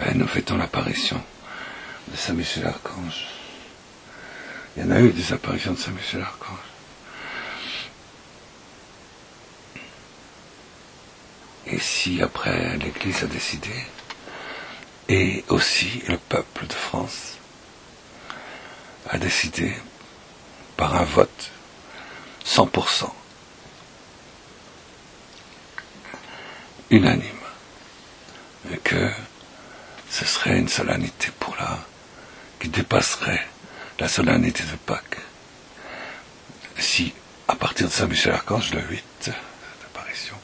nous fêtons l'apparition de Saint Michel Archange. Il y en a eu des apparitions de Saint Michel Archange. Et si après l'Église a décidé, et aussi le peuple de France a décidé par un vote 100% unanime que ce serait une solennité qui dépasserait la solennité de Pâques. Si à partir de Saint Michel Archange, le 8, cette apparition,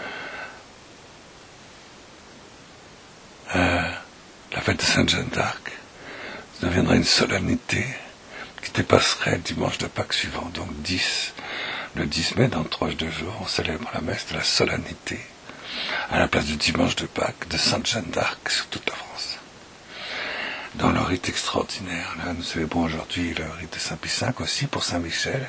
la fête de Sainte Jeanne d'Arc deviendrait une solennité qui dépasserait le dimanche de Pâques suivant. Donc le 10 mai, dans 2 jours, on célèbre la messe de la solennité à la place du dimanche de Pâques de Sainte Jeanne d'Arc sur toute la France. Dans le rite extraordinaire, là, nous célébrons aujourd'hui le rite de Saint-Pie V aussi pour Saint-Michel.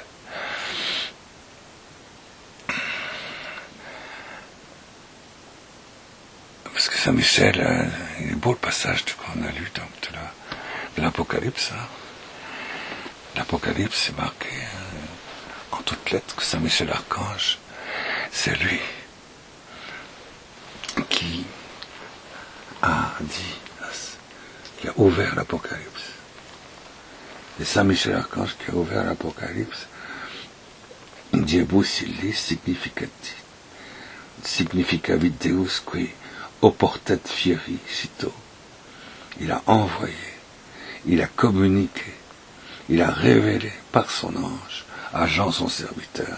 Parce que Saint-Michel, il est beau le passage qu'on a lu donc, de l'Apocalypse. Hein. L'Apocalypse est marqué en toutes lettres que Saint Michel Archange, c'est lui qui a dit, qui a ouvert l'Apocalypse. Et Saint Michel Archange qui a ouvert l'Apocalypse, Diebus illis significavit Deus qui oportet fieri cito. Il a envoyé, il a communiqué, il a révélé par son ange à Jean son serviteur,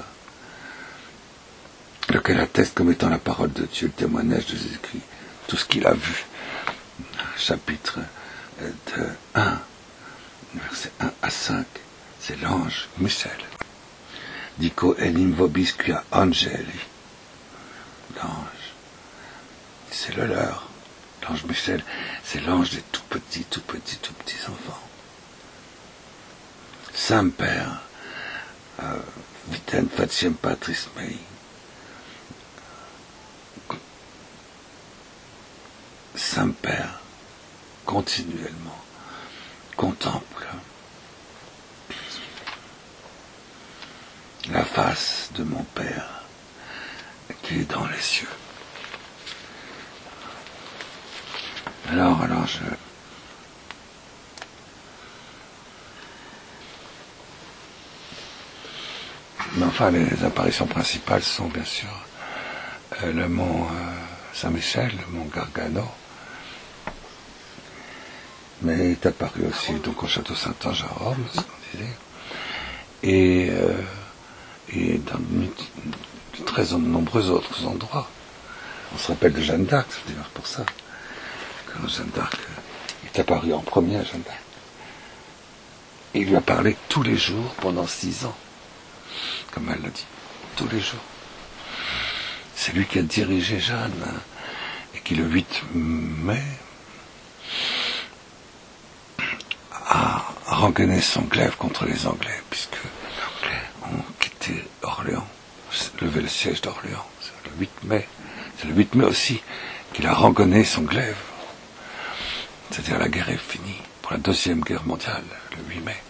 lequel atteste comme étant la parole de Dieu, le témoignage de Jésus-Christ, tout ce qu'il a vu. Chapitre de 1, versets 1 à 5, c'est l'ange Michel. Dico elim vobis quia angeli. L'ange, c'est le leur. L'ange Michel, c'est l'ange des tout petits enfants. Saint-Père, vitem faciem patris mei. Saint-Père, continuellement, contemple la face de mon Père qui est dans les cieux. Alors je... Mais enfin, les apparitions principales sont bien sûr le mont Saint-Michel, le mont Gargano, mais il est apparu aussi donc au château Saint-Ange à Rome, ce qu'on disait, et dans de très nombreux autres endroits. On se rappelle de Jeanne d'Arc, c'est d'ailleurs pour ça que Jeanne d'Arc est apparue en premier à Jeanne d'Arc. Et il lui a parlé tous les jours pendant 6 ans, comme elle l'a dit, tous les jours. C'est lui qui a dirigé Jeanne, et qui le 8 mai a rengaîné son glaive contre les Anglais, puisque les Anglais ont quitté Orléans, levé le siège d'Orléans. C'est le 8 mai. C'est le 8 mai aussi qu'il a rengaîné son glaive. C'est-à-dire la guerre est finie pour la 2e guerre mondiale, le 8 mai.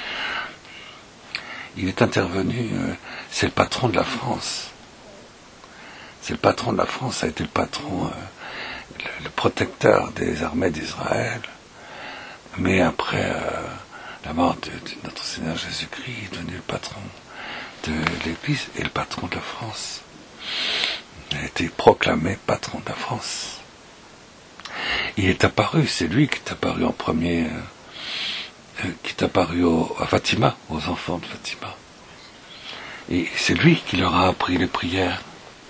Il est intervenu, c'est le patron de la France. C'est le patron de la France, ça a été le patron, le protecteur des armées d'Israël. Mais après la mort de notre Seigneur Jésus-Christ, il est devenu le patron de l'Église et le patron de la France. Il a été proclamé patron de la France. Il est apparu, c'est lui qui est apparu en premier, qui est apparu à Fatima, aux enfants de Fatima. Et c'est lui qui leur a appris les prières.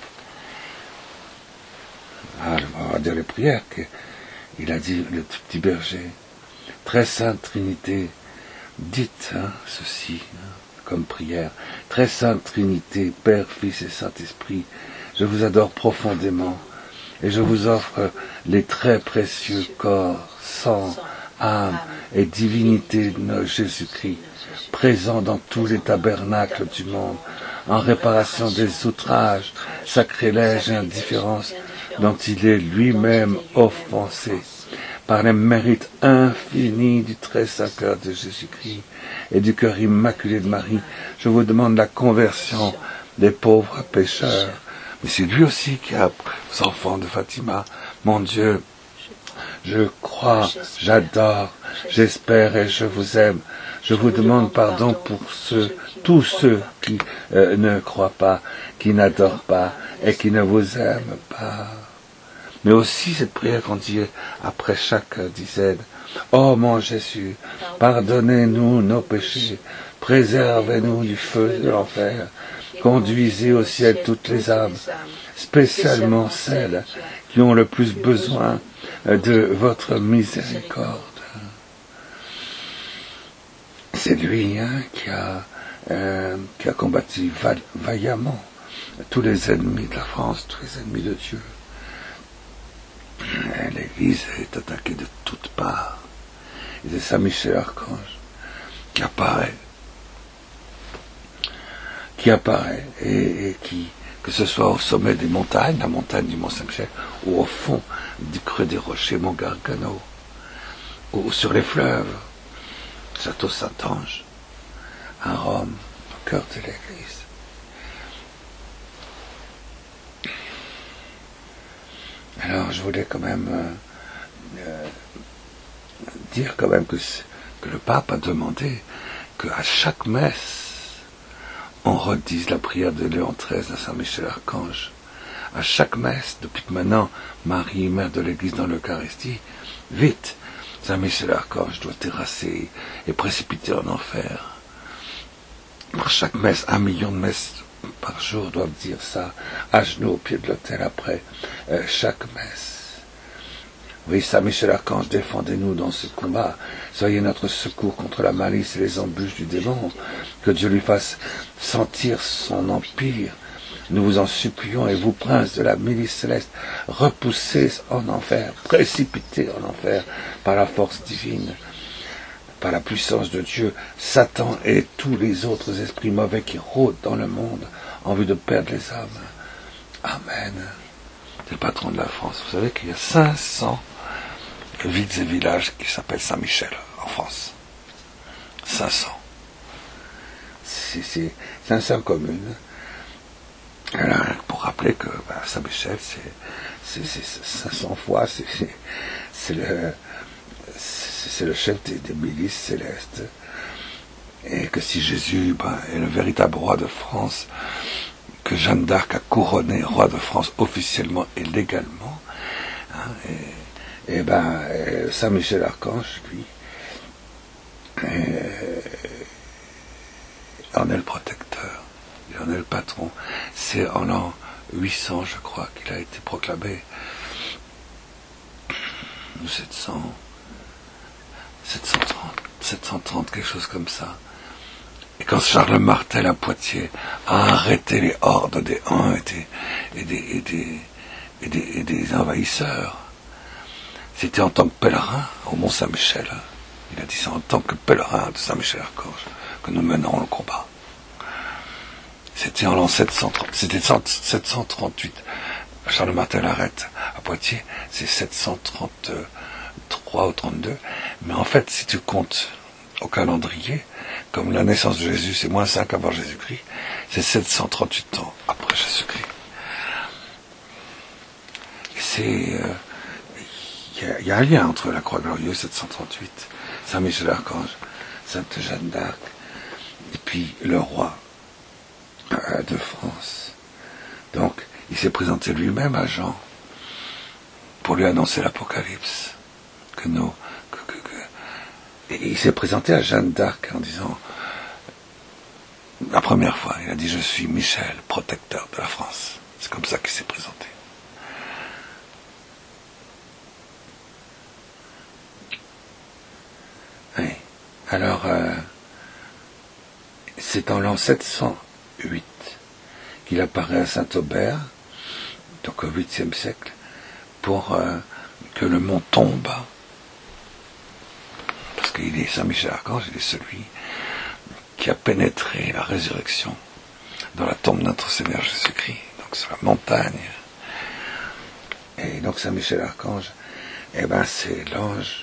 On va dire les prières, qu'il a dit, le petit berger, très sainte Trinité, dites ceci comme prière, très sainte Trinité, Père, Fils et Saint-Esprit, je vous adore profondément et je vous offre les très précieux corps, sang, âme et divinité de notre Jésus-Christ, présent dans tous les tabernacles du monde, en réparation des outrages, sacrilèges et indifférences dont il est lui-même offensé, par les mérites infinis du très saint cœur de Jésus-Christ et du cœur immaculé de Marie, je vous demande la conversion des pauvres pécheurs. Mais c'est lui aussi qui a aux enfants de Fatima. Mon Dieu, je crois, j'adore, j'espère et je vous aime. Je vous demande pardon pour tous ceux qui ne croient pas, qui n'adorent pas et qui ne vous aiment pas. Mais aussi cette prière qu'on dit après chaque dizaine. Oh mon Jésus, pardonnez-nous nos péchés, préservez-nous du feu de l'enfer, conduisez au ciel toutes les âmes, spécialement celles qui ont le plus besoin de votre miséricorde. C'est lui qui a combattu vaillamment tous les ennemis de la France, tous les ennemis de Dieu. L'Église est attaquée de toutes parts. Et c'est Saint Michel Archange qui apparaît et qui, que ce soit au sommet des montagnes, la montagne du Mont Saint-Michel, ou au fond du creux des rochers, Mont Gargano, ou sur les fleuves, Château Saint-Ange, à Rome, au cœur de l'Église. Alors je voulais quand même dire quand même que le pape a demandé qu'à chaque messe, on redise la prière de Léon XIII à Saint Michel Archange. À chaque messe, depuis que maintenant Marie, mère de l'Église dans l'Eucharistie, vite, Saint Michel Archange doit terrasser et précipiter en enfer. Pour chaque messe, 1 million de messes par jour doivent dire ça, à genoux au pied de l'autel après chaque messe. Oui, Saint Michel Archange, défendez-nous dans ce combat. Soyez notre secours contre la malice et les embûches du démon. Que Dieu lui fasse sentir son empire. Nous vous en supplions, et vous, princes de la milice céleste, repoussez en enfer, précipitez en enfer par la force divine, par la puissance de Dieu, Satan et tous les autres esprits mauvais qui rôdent dans le monde en vue de perdre les âmes. Amen. C'est le patron de la France. Vous savez qu'il y a 500 villes et villages qui s'appellent Saint-Michel en France. 500. C'est 500 communes. Alors, pour rappeler que Saint-Michel, c'est 500 fois, c'est le chef des milices célestes. Et que si Jésus est le véritable roi de France, que Jeanne d'Arc a couronné roi de France officiellement et légalement, Saint Michel Archange, lui, en est le protecteur, il en est le patron. C'est en l'an 800, je crois, qu'il a été proclamé, ou 730, quelque chose comme ça. Et quand Charles Martel à Poitiers a arrêté les hordes des Huns et des envahisseurs, c'était en tant que pèlerin au Mont Saint-Michel. Il a dit c'est en tant que pèlerin de Saint-Michel-Archange que nous menons le combat. C'était en l'an 730, c'était 738. Charles Martel arrête à Poitiers, c'est 733 ou 32. Mais en fait, si tu comptes au calendrier, comme la naissance de Jésus, c'est moins 5 avant Jésus-Christ, c'est 738 ans après Jésus-Christ. Et c'est... Il y a un lien entre la Croix Glorieuse 738, Saint Michel Archange, Sainte Jeanne d'Arc, et puis le roi de France. Donc, il s'est présenté lui-même à Jean pour lui annoncer l'Apocalypse. Et il s'est présenté à Jeanne d'Arc en disant, la première fois, il a dit, je suis Michel, protecteur de la France. C'est comme ça qu'il s'est présenté. Oui. Alors, c'est en l'an 708 qu'il apparaît à Saint-Aubert, donc au 8e siècle, pour que le mont tombe. Parce qu'il est Saint-Michel-Archange, il est celui qui a pénétré la résurrection dans la tombe de notre Seigneur Jésus-Christ, donc sur la montagne. Et donc Saint-Michel-Archange eh ben c'est l'ange,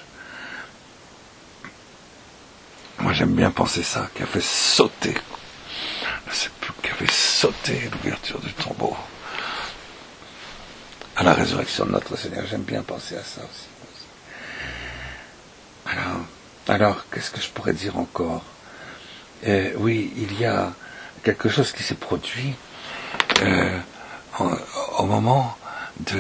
moi j'aime bien penser ça, qui a fait sauter, je ne sais plus, qui a fait sauter l'ouverture du tombeau à la résurrection de notre Seigneur. J'aime bien penser à ça aussi. Alors qu'est-ce que je pourrais dire encore? Oui, il y a quelque chose qui s'est produit au moment de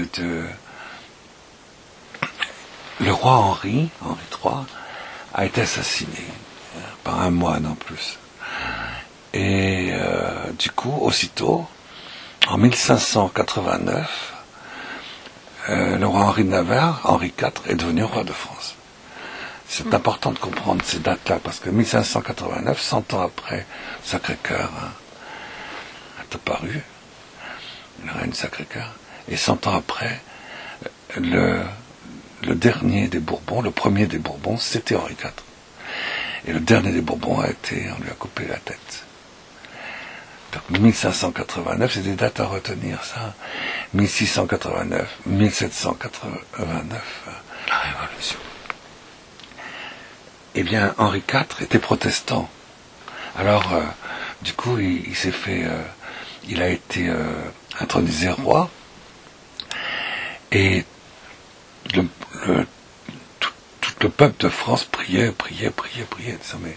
le roi Henri III, a été assassiné par un moine en plus. Et du coup, aussitôt, en 1589, le roi Henri de Navarre, Henri IV, est devenu roi de France. C'est important de comprendre ces dates-là, parce que 1589, 100 ans après Sacré-Cœur est apparu, le règne Sacré-Cœur, et 100 ans après, le dernier des Bourbons, le premier des Bourbons, c'était Henri IV. Et le dernier des Bourbons on lui a coupé la tête. Donc 1589, c'est des dates à retenir, ça. 1689, 1789, la Révolution. Eh bien, Henri IV était protestant. Alors, du coup, il s'est fait... il a été intronisé roi. Et tout le peuple de France priait, disant, mais...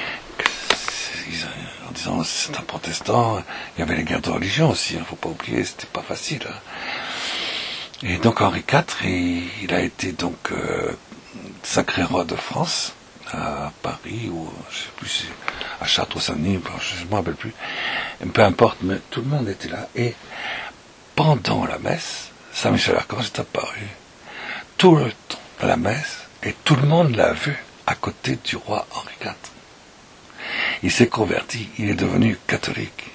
en disant, c'est un protestant. Il y avait les guerres de religion aussi, il ne faut pas oublier, c'était pas facile. Et donc, Henri IV, il a été donc sacré roi de France, à Paris, ou je sais plus, à Chartres-Saint-Denis, je ne me rappelle plus, peu importe, mais tout le monde était là. Et pendant la messe, Saint-Michel-Archange est apparu tout le temps de la messe, et tout le monde l'a vu à côté du roi Henri IV. Il s'est converti, il est devenu catholique.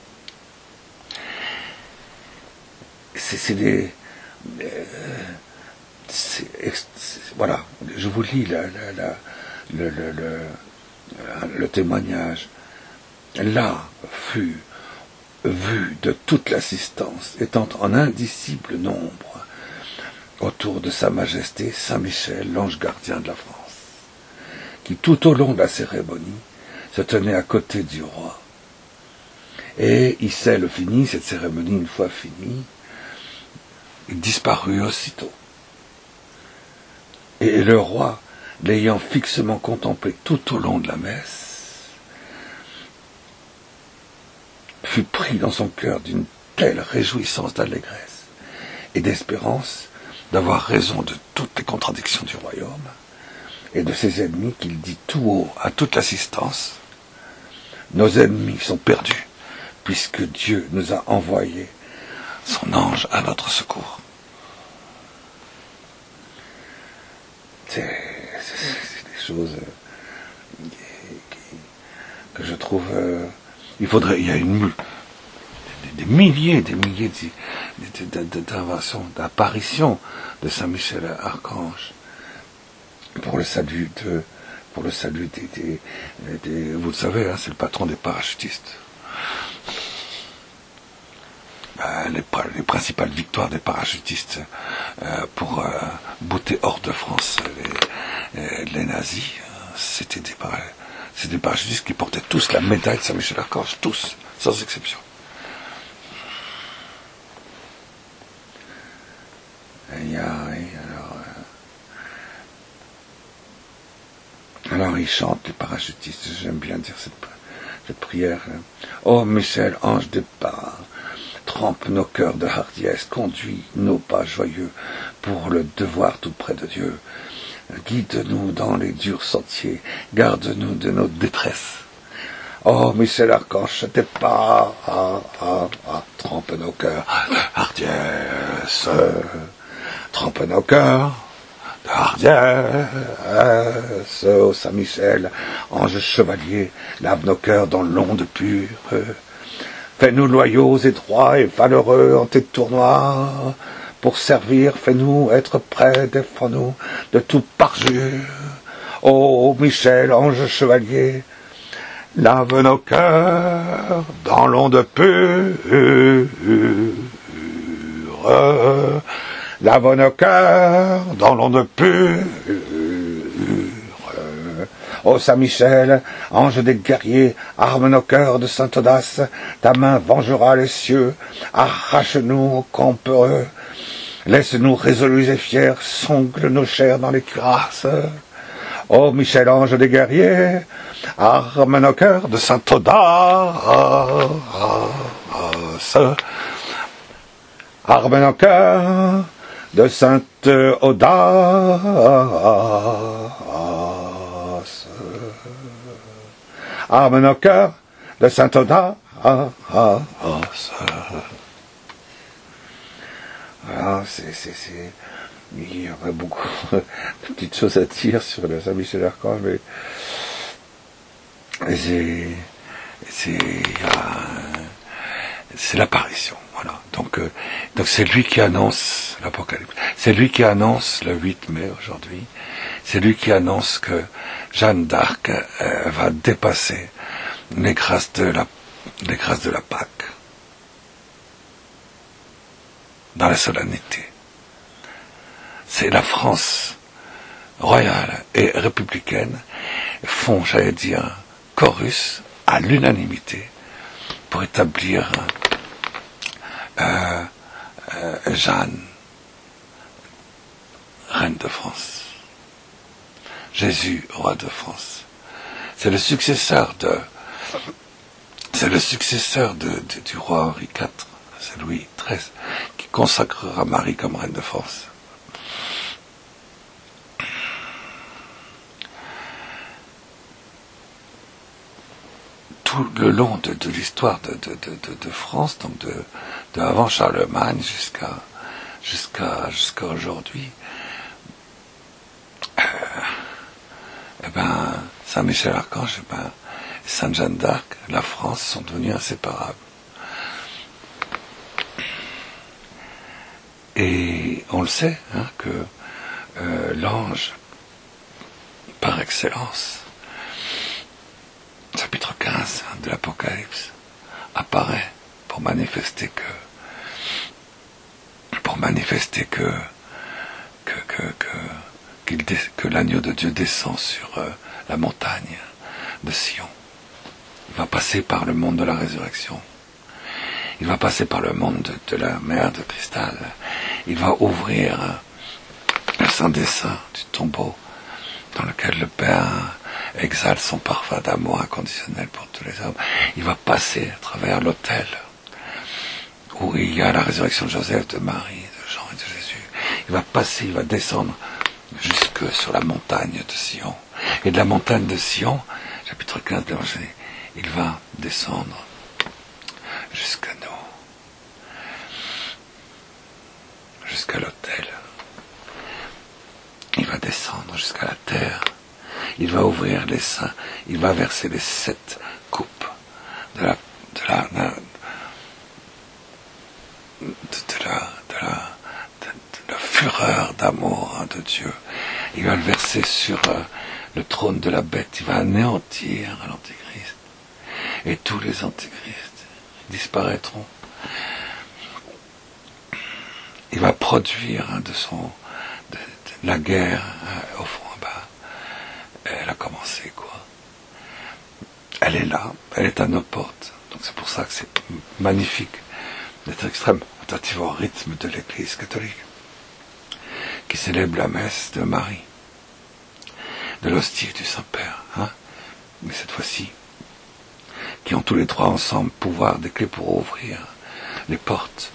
Voilà, je vous lis le témoignage. Là fut vu de toute l'assistance, étant en indicible nombre, autour de Sa Majesté Saint-Michel, l'ange gardien de la France, qui tout au long de la cérémonie se tenait à côté du roi. Et il sait le fini, cette cérémonie une fois finie, il disparut aussitôt. Et le roi, l'ayant fixement contemplé tout au long de la messe, fut pris dans son cœur d'une telle réjouissance d'allégresse et d'espérance d'avoir raison de toutes les contradictions du royaume et de ses ennemis qu'il dit tout haut à toute l'assistance: nos ennemis sont perdus, puisque Dieu nous a envoyé son ange à notre secours. C'est des choses que je trouve... il y a des milliers d'interventions, d'apparitions de Saint-Michel-Archange pour le salut des vous le savez, hein, c'est le patron des parachutistes. Les principales victoires des parachutistes pour bouter hors de France les nazis, c'était des parachutistes qui portaient tous la médaille de Saint-Michel-Archange, tous, sans exception. Alors ils chantent, les parachutistes, j'aime bien dire cette prière. Oh Michel, ange de part, trempe nos cœurs de hardiesse, conduis nos pas joyeux pour le devoir tout près de Dieu. Guide-nous dans les durs sentiers, garde-nous de nos détresses. Oh Michel Archange, tes pas, trempe nos cœurs de hardiesse, trempe nos cœurs de hardiesse. Oh Saint-Michel, ange chevalier, lave nos cœurs dans l'onde pure. Fais-nous loyaux et droits et valeureux en tes tournois. Pour servir, fais-nous être prêts, défends-nous de tout parjure. Ô Michel, ange chevalier, lave nos cœurs dans l'onde pure. lave nos cœurs dans l'onde pure. Ô Saint-Michel, ange des guerriers, arme nos cœurs de sainte audace, ta main vengera les cieux, arrache-nous campereux, laisse-nous résolus et fiers, songle nos chairs dans les cuirasses. Ô Michel, ange des guerriers, arme nos cœurs de sainte audace, arme nos cœurs de sainte audace. Arme nos cœurs de sainte audace. Voilà, il y aurait beaucoup de petites choses à dire sur le Saint-Michel-Archange, mais c'est l'apparition, voilà. Donc c'est lui qui annonce l'Apocalypse. C'est lui qui annonce le 8 mai aujourd'hui. C'est lui qui annonce que Jeanne d'Arc va dépasser les grâces de la Pâque dans la solennité. C'est la France royale et républicaine font, j'allais dire, chorus à l'unanimité pour établir Jeanne, reine de France. Jésus, roi de France. C'est le successeur du roi Henri IV, c'est Louis XIII, qui consacrera Marie comme reine de France. Tout le long de l'histoire de France, donc de avant Charlemagne jusqu'à aujourd'hui, Saint-Michel-Archange, Sainte Jeanne d'Arc, la France sont devenus inséparables. Et on le sait, que l'ange, par excellence, chapitre 15 de l'Apocalypse, apparaît pour manifester que l'agneau de Dieu descend sur la montagne de Sion. Il va passer par le monde de la résurrection. Il va passer par le monde de la mer de cristal. Il va ouvrir le Saint des Saints du tombeau dans lequel le Père exhale son parfum d'amour inconditionnel pour tous les hommes. Il va passer à travers l'autel où il y a la résurrection de Joseph, de Marie, de Jean et de Jésus. Il va passer, il va descendre jusque sur la montagne de Sion. Et de la montagne de Sion, chapitre 15 de l'Évangile, il va descendre jusqu'à nous, jusqu'à l'autel. Il va descendre jusqu'à la terre. Il va ouvrir les seins. Il va verser les 7 coupes de la fureur d'amour de Dieu. Il va le verser sur le trône de la bête. Il va anéantir l'antéchrist. Et tous les antéchrists disparaîtront. Il va produire de la guerre au fond. Elle a commencé, Elle est là, elle est à nos portes. Donc c'est pour ça que c'est magnifique d'être extrêmement attentif au rythme de l'Église catholique, qui célèbre la messe de Marie, de l'hostie du Saint-Père, mais cette fois-ci, qui ont tous les trois ensemble pouvoir des clés pour ouvrir les portes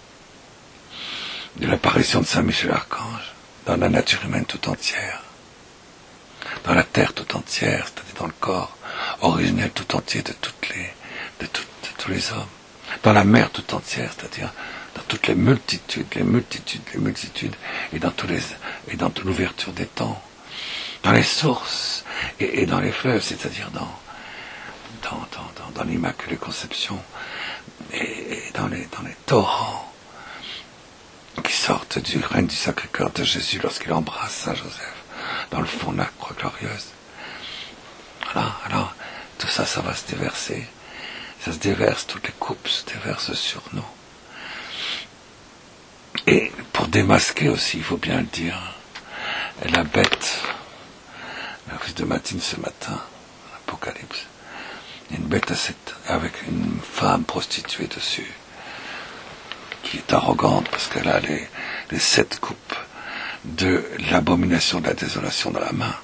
de l'apparition de Saint-Michel-Archange dans la nature humaine tout entière, dans la terre tout entière, c'est-à-dire dans le corps originel tout entier de tous les hommes, dans la mer tout entière, c'est-à-dire dans toutes les multitudes, et dans toute l'ouverture des temps, dans les sources et dans les fleuves, c'est-à-dire dans l'Immaculée Conception et dans les torrents qui sortent du règne du Sacré-Cœur de Jésus lorsqu'il embrasse Saint Joseph dans le fond de la croix glorieuse. Voilà, alors tout ça, ça va se déverser. Ça se déverse, toutes les coupes se déversent sur nous. Et pour pour démasquer aussi, il faut bien le dire. Et la bête, la crise de Matine ce matin, l'Apocalypse, il y a une bête avec une femme prostituée dessus, qui est arrogante parce qu'elle a les 7 coupes de l'abomination de la désolation dans la main.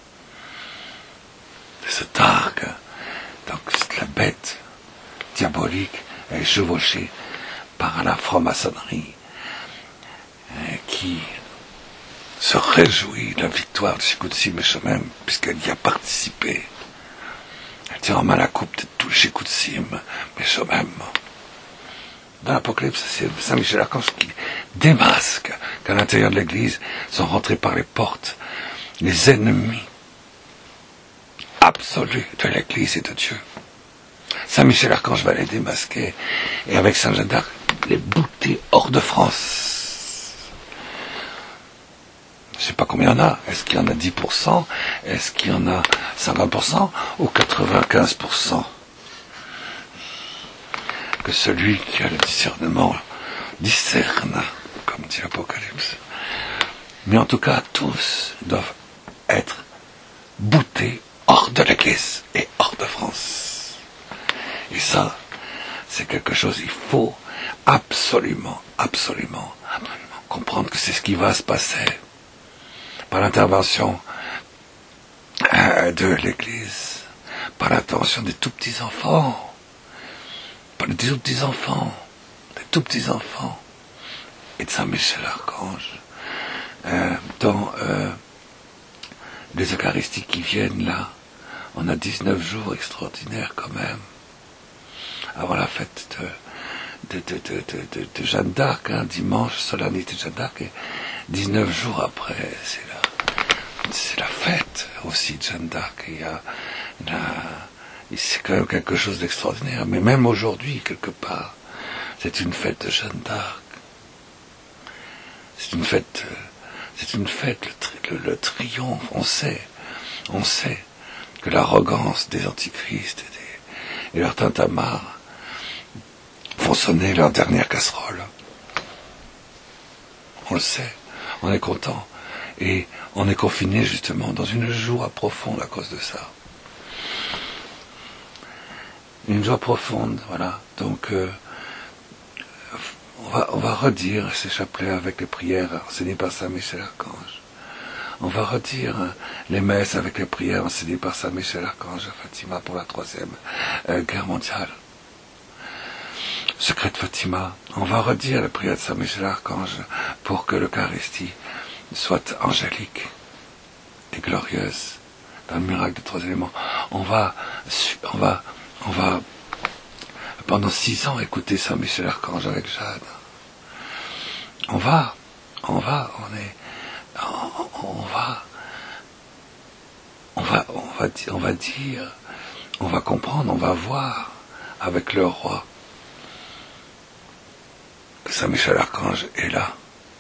Elle se targue. Donc la bête diabolique est chevauchée par la franc-maçonnerie qui se réjouit de la victoire de Shikoutsim et Shomem puisqu'elle y a participé. Elle tient en main la coupe de tout Shikoutsim et Shomem. Dans l'Apocalypse, c'est Saint Michel Archange qui démasque qu'à l'intérieur de l'Église sont rentrés par les portes les ennemis absolus de l'Église et de Dieu. Saint Michel Archange va les démasquer et avec Saint Jeanne d'Arc les bouter hors de France. Je ne sais pas combien il y en a. Est-ce qu'il y en a 10%? Est-ce qu'il y en a 50% ou 95%? Que celui qui a le discernement discerne, comme dit l'Apocalypse. Mais en tout cas, tous doivent être boutés hors de l'Église et hors de France. Et ça, c'est quelque chose, il faut absolument comprendre que c'est ce qui va se passer par l'intervention de l'Église, par l'intervention des tout petits enfants, des tout petits enfants, et de Saint Michel Archange, dans les Eucharisties qui viennent là. On a 19 jours extraordinaires quand même, avant la fête de Jeanne d'Arc, dimanche, solennité de Jeanne d'Arc, et 19 jours après, c'est la fête aussi de Jeanne d'Arc. C'est quand même quelque chose d'extraordinaire. Mais même aujourd'hui, quelque part, c'est une fête de Jeanne d'Arc. C'est une fête, le triomphe. On sait que l'arrogance des antichrists et leurs tintamarres font sonner leur dernière casserole. On le sait, on est content. Et on est confiné justement dans une joie profonde à cause de ça. Une joie profonde, voilà. Donc, on va redire ces chapelets avec les prières enseignées par Saint Michel Archange. On va redire les messes avec les prières enseignées par Saint Michel Archange à Fatima pour la 3e guerre mondiale. Secret de Fatima. On va redire les prières de Saint Michel Archange pour que l'Eucharistie soit angélique et glorieuse dans le miracle du 3 éléments. On va pendant 6 ans écouter Saint Michel Archange avec Jeanne. On va dire, on va comprendre, on va voir avec le roi que Saint Michel Archange est là.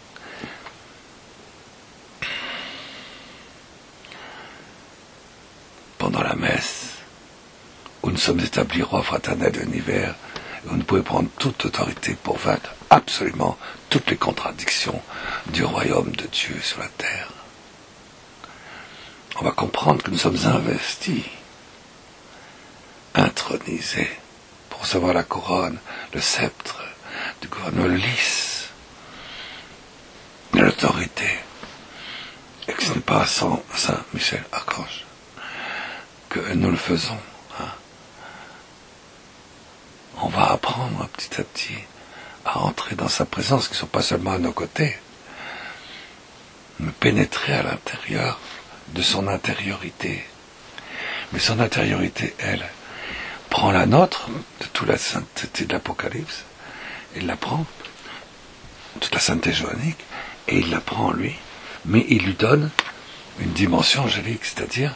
Pendant la messe, où nous sommes établis rois fraternels de l'univers, où nous pouvons prendre toute autorité pour vaincre absolument toutes les contradictions du royaume de Dieu sur la terre. On va comprendre que nous sommes investis, intronisés, pour recevoir la couronne, le sceptre du gouvernement, le lys, de l'autorité, et que ce n'est pas sans Saint Michel Archange que nous le faisons. On va apprendre petit à petit à entrer dans sa présence, qui ne sont pas seulement à nos côtés, mais pénétrer à l'intérieur de son intériorité. Mais son intériorité, elle, prend la nôtre, de toute la sainteté de l'Apocalypse, il la prend, toute la sainteté johannique, et il la prend en lui, mais il lui donne une dimension angélique, c'est-à-dire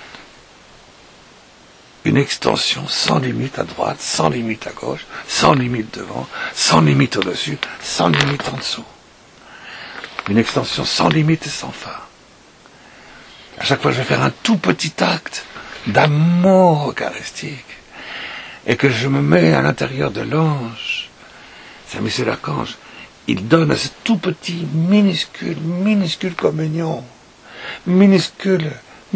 une extension sans limite à droite, sans limite à gauche, sans limite devant, sans limite au-dessus, sans limite en dessous. Une extension sans limite et sans fin. À chaque fois que je vais faire un tout petit acte d'amour eucharistique et que je me mets à l'intérieur de l'ange, Saint Michel Archange, il donne à ce tout petit, minuscule communion, minuscule,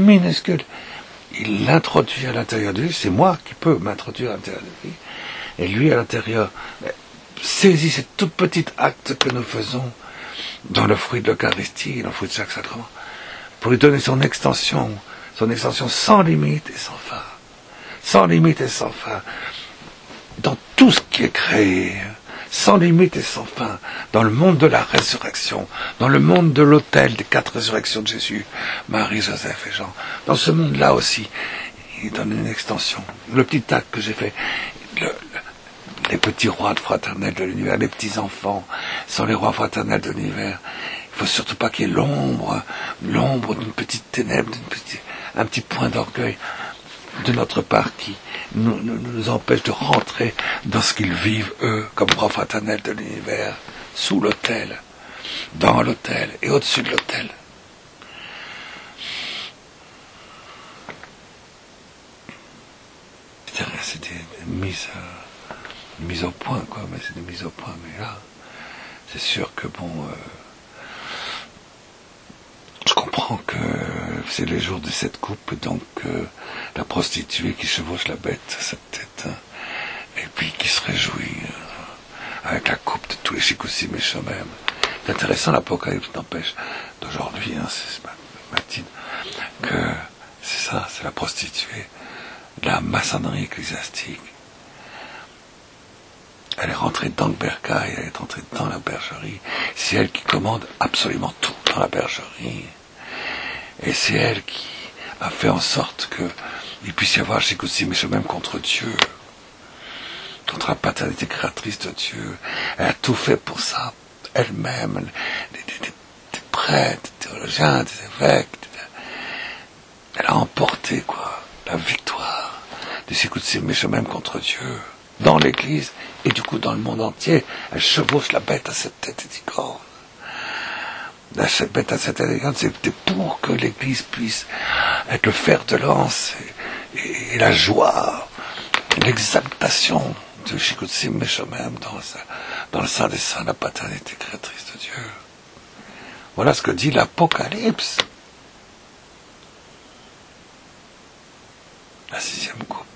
il l'introduit à l'intérieur de lui, c'est moi qui peux m'introduire à l'intérieur de lui, et lui à l'intérieur saisit ce tout petit acte que nous faisons dans le fruit de l'Eucharistie, dans le fruit de chaque sacrement, pour lui donner son extension sans limite et sans fin, dans tout ce qui est créé, sans limite et sans fin, dans le monde de la résurrection, dans le monde de l'autel des 4 résurrections de Jésus, Marie, Joseph et Jean. Dans ce monde-là aussi, il donne une extension. Le petit acte que j'ai fait, les petits rois fraternels de l'univers, les petits enfants sont les rois fraternels de l'univers. Il ne faut surtout pas qu'il y ait l'ombre d'une petite ténèbre, un petit point d'orgueil de notre part qui nous empêche de rentrer dans ce qu'ils vivent, eux, comme rois fraternels de l'univers, sous l'autel, dans l'autel et au-dessus de l'autel. C'est des mises au point, quoi, mais c'est des mises au point. Mais là, c'est sûr que je comprends que c'est les jours de cette coupe, donc la prostituée qui chevauche la bête, cette tête, et puis qui se réjouit avec la coupe de tous les Shikusim et Shomem. C'est intéressant l'Apocalypse, n'empêche, d'aujourd'hui, c'est matin, que c'est ça, c'est la prostituée, la maçonnerie ecclésiastique. Elle est rentrée dans le bercail, elle est rentrée dans la bergerie. C'est elle qui commande absolument tout dans la bergerie. Et c'est elle qui a fait en sorte qu'il puisse y avoir Shikusim et Shomem contre Dieu, contre la paternité créatrice de Dieu. Elle a tout fait pour ça, elle-même, des prêtres, des théologiens, des évêques. Elle a emporté, la victoire de Shikusim et Shomem contre Dieu, dans l'Église, et du coup dans le monde entier. Elle chevauche la bête à cette tête et d'icône. Cette bête à cette élégance, c'était pour que l'Église puisse être le fer de lance et la joie, l'exaltation de Shikusim et Shomem dans le sein des saints, la paternité créatrice de Dieu. Voilà ce que dit l'Apocalypse. La 6e coupe.